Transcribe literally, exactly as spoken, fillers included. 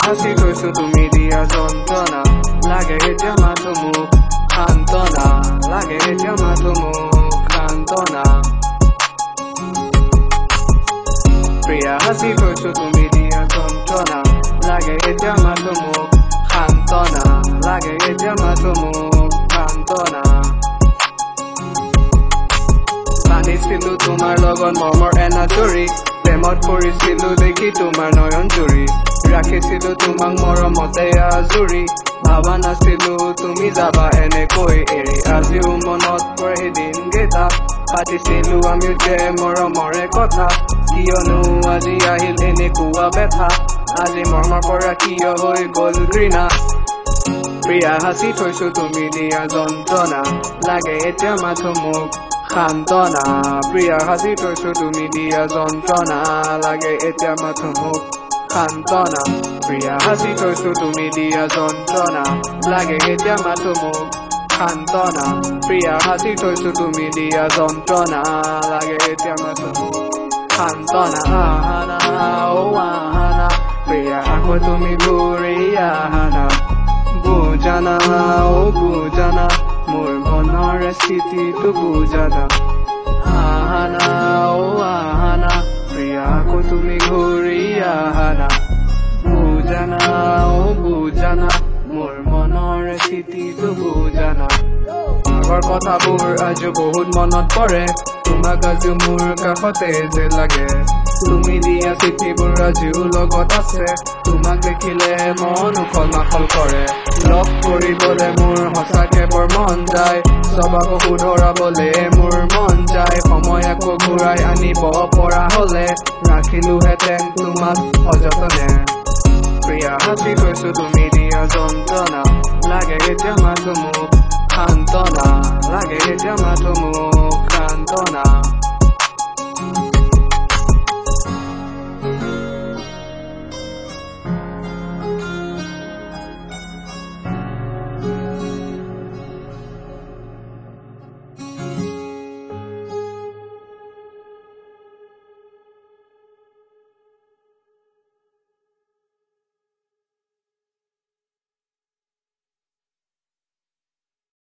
হাসি থৈছো তুমি দিয়া যন্ত্ৰণা লাগে এতিয়া মাথো মোক সান্তনা লাগে এতিয়া মাথো মোক সান্তনা প্ৰিয়া হাসি থৈছো তুমি দিয়া যন্ত্ৰণা লাগে এতিয়া মাথো মোক সান্তনা লাগে এতিয়া মাথো মোক সান্তনা বান্ধিছিলো তোমাৰ লগত মৰমৰ এনাজৰি প্ৰেমত পৰিছিলো দেখি তোমাৰ নয়ন জুৰি ৰাখিছিলো তোমাক মৰমতে আজুৰি ভাবা নাছিলো তুমি যাবা এনেকৈ এৰি আজিও মনত পৰে দিন গেটা পাতিছিলো আমি যে মৰমৰে কথা কিয়নো আজি আহিল এনেকুৱা বেথা আজি মৰমৰ পৰা কিয় হৈ গ'ল ঘৃণা প্ৰিয়া হাসি থৈছো তুমি দিয়া যন্ত্ৰণা লাগে এতিয়া মাথো মোক সান্তনা প্ৰিয়া হাসি থৈছো তুমি দিয়া যন্ত্ৰণা লাগে এতিয়া মাথো মোক সান্তনা প্ৰিয়া হাসি থৈছো তুমি দিয়া যন্ত্ৰণা লাগে এতিয়া মাথো মোক সান্তনা প্ৰিয়া হাসি থৈছো তুমি দিয়া যন্ত্ৰণা লাগে এতিয়া মাথো মোক সান্তনা আহানা ও আহানা প্ৰিয়া আকৌ তুমি ঘূৰি আহানা বুজানা ও বুজানা মোৰ মনৰ স্থিতিটো বুজানা আহানা ও আহানা প্ৰিয়া আকৌ তুমি ঘূৰি আহানা বুজানা ও বুজানা মোৰ মনৰ স্থিতিটো বুজানা আগৰ কথাবোৰ আজি বহুত মনত পৰে তোমাক আজি মোৰ কাষতে যে লাগে তুমি দিয়া চিঠিবোৰ আজিও লগত আছে তোমাক দেখিলে মন উখল মাখল কৰে লগ কৰিবলৈ মোৰ সঁচাকে বৰ মন যায় সবাকো শুধৰাবলে মোৰ মন যায় সময় আকৌ ঘূৰাই আনিব পৰা হলে ৰাখিলোহেঁতেন তোমাক অযতনে প্ৰিয়া হাসি থৈছো তুমি দিয়া যন্ত্ৰণা লাগে এতিয়া মাথো মোক সান্তনা লাগে এতিয়া মাথো